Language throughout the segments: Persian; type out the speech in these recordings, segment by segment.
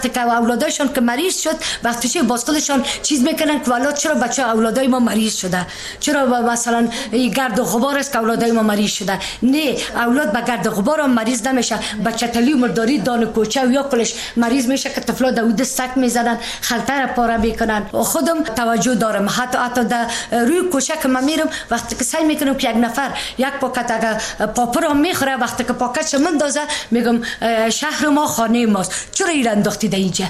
که اولادایشون که مریض شد وقتی باز خودشون چیز میکنن که والا چرا بچه اولادای ما مریض شده، چرا مثلا گرد و غبار است که اولادای ما مریض شده. نه، اولاد به گرد و غبار هم مریض نمیشه، بچه تلی مرداری دان کوچه و یا کلش مریض میشه که طفلا داود سک میزنن، خلطه را پاره میکنن. خودم توجه دارم، حتی در روی کوچه که من میرم وقتی که سعی میکنم که یک نفر یک پاکت اگر پاپر هم میخوره، وقتی که پاکتش مندازه میگم شهر ما خانه ماست، چرا ایران انداختی در اینجا؟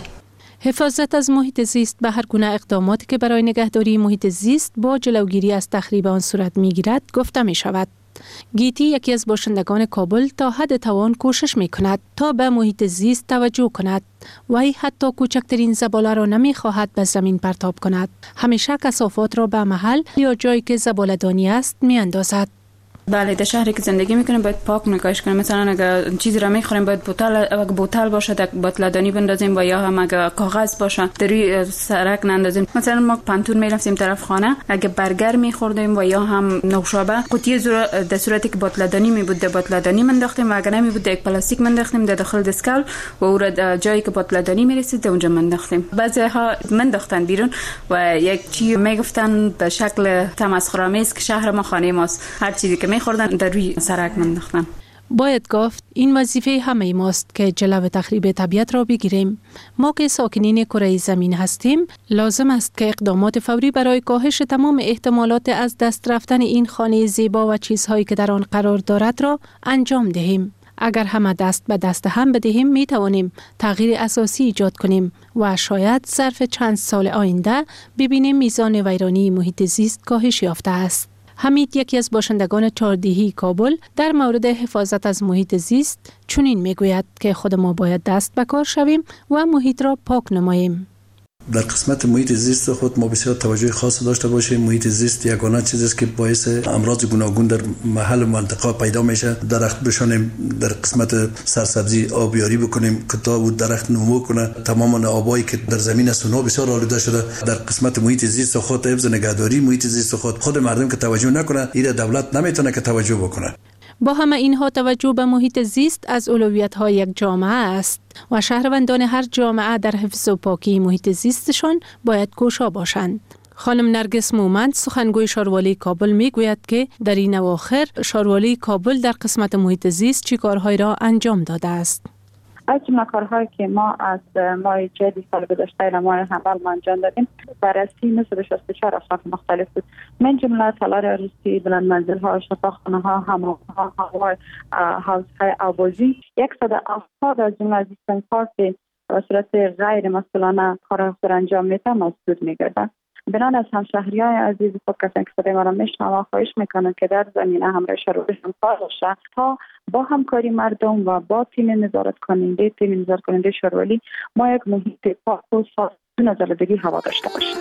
حفاظت از محیط زیست به هر گونه اقداماتی که برای نگهداری محیط زیست با جلوگیری از تخریب آن صورت میگیرد گفته می شود. گیتی یکی از باشندگان کابل تا حد توان کوشش می کند تا به محیط زیست توجه کند. وی حتی کوچکترین زباله را نمی خواهد به زمین پرتاب کند. همیشه کثافات را به محل یا جایی که زباله‌دانی است می اندازد. بله، در شهری که زندگی میکنیم باید پاک نگاهش کنیم. مثلا اگر چیزی را میخوریم باید بوتل باشه در بوتلدانی بندازیم و یا هم اگر کاغذ باشه در روی سرک نندازیم. مثلا ما پانتون میرفتیم طرف خانه، اگه برگر میخوردیم و یا هم نوشابه، قوطی در صورتی که بوتلدانی میبود در بوتلدانی منداختیم و اگر نمیبود در یک پلاستیک منداختیم در داخل دسکال و او را جایی که بوتلدانی میرسید اونجا منداختیم. بعضیها منداختن بیرون و یک چی میگفتن به شکل تمسخرآمیز که شهر ما خانه ماست، هر چیزی که میخوردن در روی سرک منداختن. باید گفت این وظیفه همه ماست که جلو تخریب طبیعت را بگیریم. ما که ساکنین کره زمین هستیم لازم است که اقدامات فوری برای کاهش تمام احتمالات از دست رفتن این خانه زیبا و چیزهایی که در آن قرار دارد را انجام دهیم. اگر همه دست به دست هم بدهیم می توانیم تغییر اساسی ایجاد کنیم و شاید ظرف چند سال آینده ببینیم میزان ویرانی محیط زیست کاهش یافته است. حمید یکی از باشندگان چهاردیهی کابل در مورد حفاظت از محیط زیست چنین میگوید که خود ما باید دست به کار شویم و محیط را پاک نماییم. در قسمت محیط زیست خود ما بسیار توجه خاص داشته باشیم. محیط زیست یگانه چیزی است که باعث امراض گوناگون در محل و منطقه پیدا میشه. درخت بشانیم، در قسمت سرسبزی آبیاری بکنیم که تا بود درخت نمو کنه. تمام آبایی که در زمین است اونها بسیار آلوده شده. در قسمت محیط زیست خود حفظ نگهداری محیط زیست خود مردم که توجه نکنه، ایره دولت نمیتونه که توجه بکنه. با همه اینها توجه به محیط زیست از اولویت‌های یک جامعه است و شهروندان هر جامعه در حفظ و پاکی محیط زیستشان باید کوشا باشند. خانم نرگس مومند سخنگوی شاروالی کابل میگوید که در این اواخر شاروالی کابل در قسمت محیط زیست چی کارهایی را انجام داده است. از جمله کارهایی که ما از ماه جدی سال گذشته و ماه حمل ما انجام دادیم بررسی مثل 64 اصناف مختلف بود، من جمله سالار عروسی، بلند منزل ها، شفاخانه ها، حمام ها، حوض های آوازی، 170 از جمله از این کار که به صورت غیر مسئولانه کار خود انجام میده مسدود میگردن. بنان از همشهریای عزیز خود کسانی که صدای ما را میشنوند خواهش میکنم که در زمینه همراه شاروالی همکار باشه تا با همکاری مردم و با تیم نظارت کننده شاروالی ما یک محیط پاک و صاف از آلودگی هوا داشته باشیم.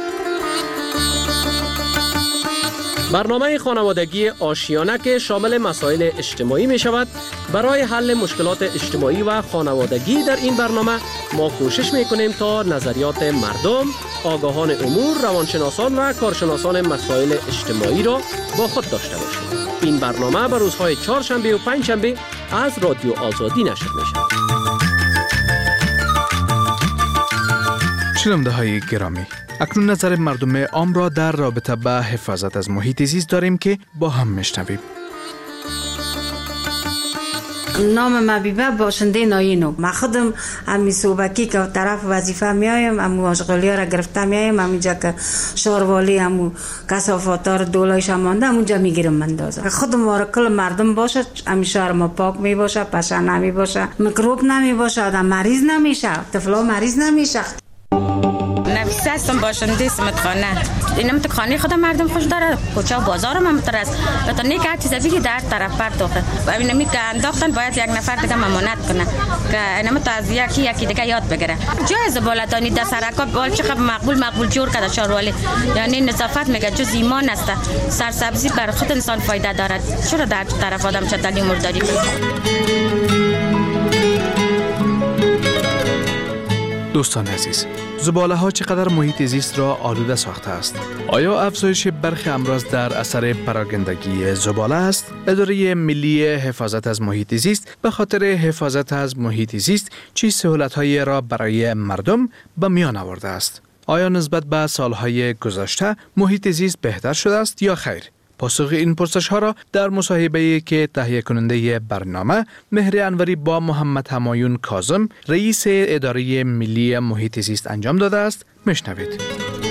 برنامه خانوادگی آشیانه که شامل مسائل اجتماعی می شود. برای حل مشکلات اجتماعی و خانوادگی در این برنامه ما کوشش می کنیم تا نظریات مردم، آگاهان امور، روانشناسان و کارشناسان مسائل اجتماعی را با خود داشته باشیم. این برنامه بر روزهای چهارشنبه و پنجشنبه از رادیو آزادی نشر می شود. شنونده های گرامی، اکنون نظر مردم عام را در رابطه به حفاظت از محیط زیست داریم که با هم میشنویم. نام مبیبه باشنده ناینو. من خودم امی صوبکی که طرف وظیفه میایم، امو اشغالی ها را گرفته میایم، همونجا که شاروالی همو کثافات ها را دولایش مانده همونجا میگیرم مندازم. خودم وارکل مردم باشه، امی شهر ما پاک می باشه، پشه نمی باشه، میکروب نمی باشه، آدم مریض نمیشه، طفلا مریض نمیشه. نفیسه هستم، باشنده سمتخانه. این متخانه خودم مردم خوش داره، کوچه و بازار هم مترس. تا نیک هر چیز بگی در طرف پرتاخه و این نمی که انداختن باید یک نفر دیگه ممانت کنه که اینم تو از یکی دیگه یاد بگیره. جای زباله‌دانی در سرکا بال چقدر مقبول جور کرده شاروالی، یعنی نظافت میگه جز ایمان است. سرسبزی بر خود انسان فایده دارد، چرا در طرف آدم چتلی مرداری کنه؟ دوستان عزیز، زباله ها چقدر محیط زیست را آلوده ساخته است؟ آیا افزایش برخی امراض در اثر پراگندگی زباله است؟ اداره ملی حفاظت از محیط زیست به خاطر حفاظت از محیط زیست چه سهولت‌هایی را برای مردم به میان آورده است؟ آیا نسبت به سالهای گذشته محیط زیست بهتر شده است یا خیر؟ پاسخ این پرسش ها را در مصاحبه‌ای که تهیه کننده برنامه مهر انوری با محمد همایون کاظم رئیس اداره ملی محیط زیست انجام داده است میشنوید.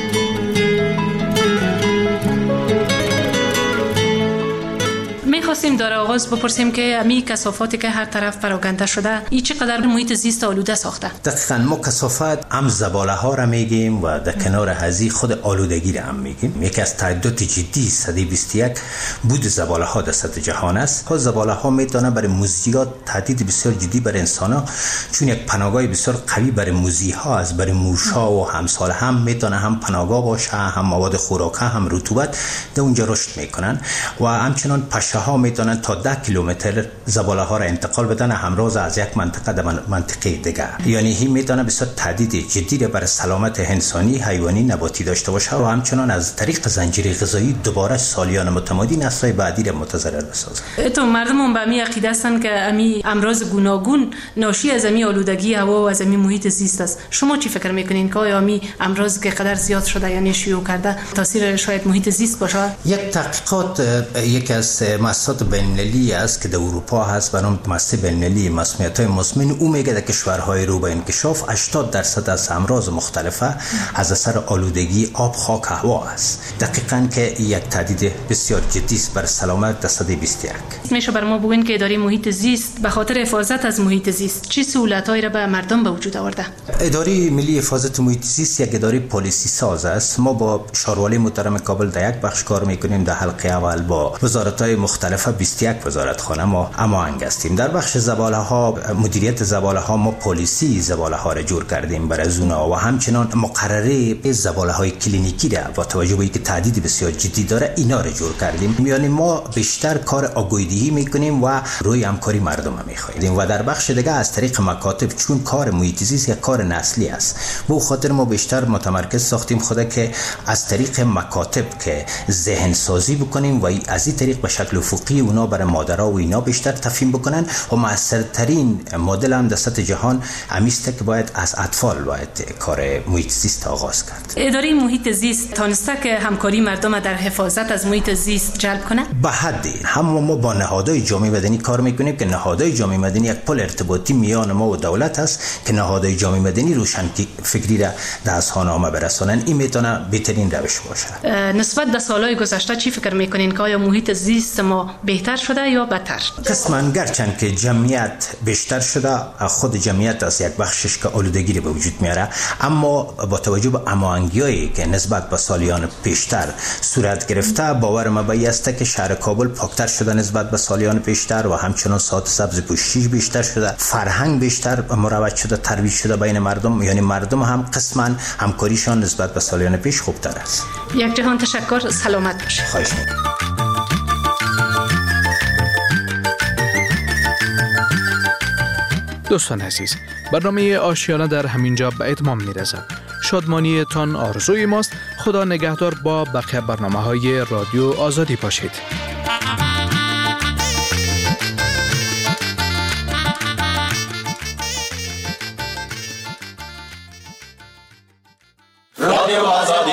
می‌خواستیم در آغاز بپرسیم که امی کثافاتی که هر طرف پراکنده شده این چقدر محیط زیست آلوده ساخته؟ دقیقاً ما کثافت هم زباله ها را میگیم و در کنار هزی خود آلودگی را هم میگیم. یکی از تهدیدات جدی سده 21 بود زباله ها در سطح جهان است. ها زباله ها میتونه برای موذیات تهدید بسیار جدی برای انسان ها، چون یک پناهگاه بسیار قوی برای موذی ها از برای موشا و همسال هم میتونه هم پناهگاه باشه، هم مواد خوراکه، هم رطوبت در اونجا رشد میکنن و همچنان پشه ها میتونن تا 10 کیلومتر زباله ها را انتقال بدن همراز از یک منطقه به منطقه دیگر. یعنی این میتونه بسیار تهدید جدی برای سلامت انسانی، حیوانی، نباتی داشته باشه و همچنان از طریق زنجیره غذایی دوباره سالیان متمادی نسل‌های بعدی را متضرر بسازه. تو مردم به می عقیده هستند که امی امراض گوناگون ناشی از امی آلودگی هوا و از امی محیط زیست است. شما چی فکر میکنین که آیا امی امراض که قدر زیاد شده یعنی شیوع کرده تاثیر شاید محیط زیست باشه؟ یک تحقیقات یکی از مؤسسات بین‌المللی است که در اروپا هست به نام مؤسسه بین‌المللی مسمومیت‌های مزمن. او میگه در کشورهای رو به انکشاف 80% از امراض مختلفه از اثر آلودگی آب، خاک، هوا است. دقیقاً که یک تهدید بسیار جدی است بر سلامت در سده 21. میشه بر ما بگین که اداره محیط زیست به خاطر حفاظت از محیط زیست چه سهولت‌هایی را به مردم به وجود آورده؟ اداره ملی حفاظت محیط زیست یک اداره پالیسی ساز است. ما با شاروالی محترم کابل در یک بخش کار میکنیم. در حلقه اول با وزارت‌های مختلف 21 وزارتخانه ما هماهنگ هستیم. در بخش زباله ها، مدیریت زباله ها، ما پالیسی زباله ها را جور کردیم برای زونا و همچنان مقرره زباله های کلینیکی را با توجه به اینکه تهدید بسیار جدی داره اینا را جور کردیم. یعنی ما بیشتر کار آگاهی‌دهی میکنیم و روی همکاری مردم میخواهیم و در بخش دیگه از طریق مکاتب، چون کار محیط زیست یک کار نسلی است، به خاطر ما بیشتر متمرکز ساختیم خدا که از طریق مکاتب که ذهن سازی بکنیم و از این طریق به شکل افقی اونا برای مادرها و اینا بیشتر تفهیم بکنن و موثرترین مدل هم در سطح جهان همیسته که باید از اطفال باید کار محیط زیست آغاز کرد. اداره محیط زیست تانسته که همکاری مردم در حفاظت از محیط زیست جلب کنه؟ به حدی هم ما با نهادهای جامعه مدنی کار میکنیم که نهادهای جامعه مدنی یک پل ارتباطی میان ما و دولت است که نهادهای جامعه مدنی روشن فکری را در اذهان برسانن. این میتونه بهترین روش باشه. نسبت به سالهای گذشته چی فکر میکنین که آیا محیط زیست ما بهتر شده یا بدتر؟ قسماً گرچند که جمعیت بیشتر شده، خود جمعیت از یک بخشش که آلودگی به وجود میاره، اما با توجه به هماهنگی‌هایی که نسبت به سالیان پیشتر صورت گرفته، باور ما به است که شهر کابل پاکتر شده نسبت به سالیان پیشتر و همچنان ساعت سبز پوشش بیشتر شده، فرهنگ بیشتر مروج شده، ترویج شده بین مردم. یعنی مردم هم قسماً همکاریشان نسبت به سالیان پیش خوبتر است. یک جهان تشکر، سلامت باشید. خواهش می‌کنم. دوستان عزیز، برنامه آشیانه در همینجا به اتمام میرسد. شادمانی تان آرزوی ماست. خدا نگهدار. با بقیه برنامه‌های رادیو آزادی باشید. رادیو آزادی.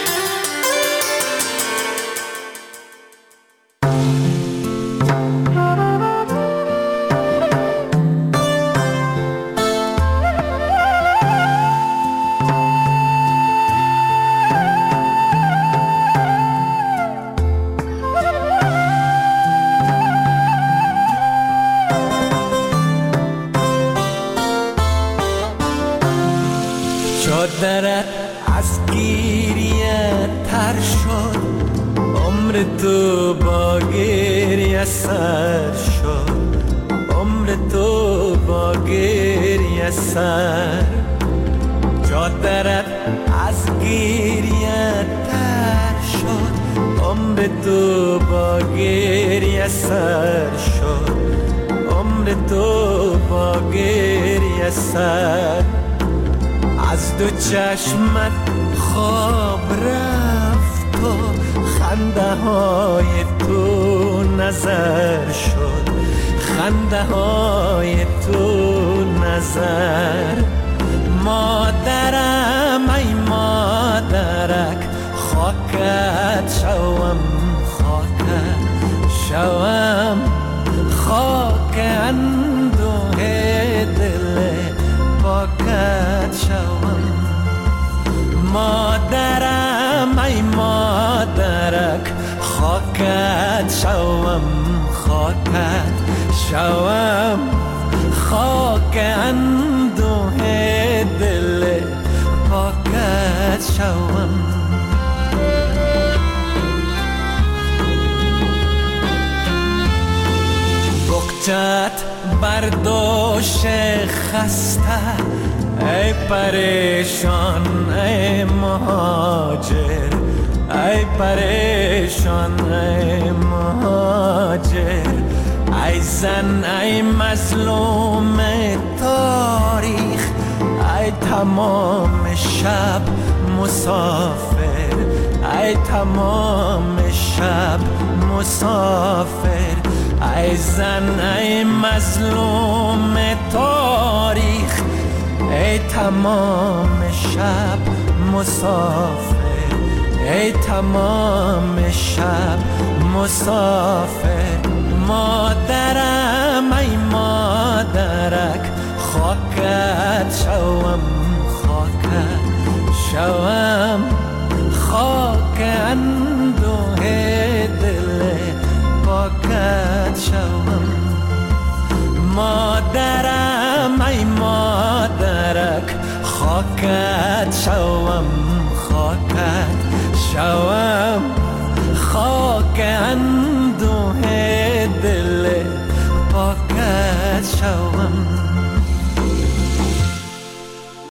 چادرت از گریه تر شد، عمر تو با گریه سر شد، عمر تو با گریه سر. چادرت از گریه تر شد، عمر تو با گریه سر شد، عمر تو با گریه سر. از دو چشمت خواب رفت و خنده های تو نظر شد، خنده های تو نظر. مادرم ای مادرک خاکت شوم، خاکت شوم، خاک اندوه دل پاکت شوم. مادرم ای مادرک خاکت شوم، خاکت شوم، خاک اندوه دل پاکت شوم. بکچت برداشت خسته ای پریشان ای مهاجر، ای پریشان ای مهاجر. ای زن ای مظلوم تاریخ، ای تمام شب مسافر، ای تمام شب مسافر. ای زن ای مظلوم تاریخ، ای تمام شب مسافر، ای تمام شب مسافر. مادرم ای مادرک خاکت شوم، خاکت شوم، خاک اندوه دل پاکت شوم. مادرم ای مادرک خاکت شوم، خاکت شوم، خاک اندوه دل پاکت شوم.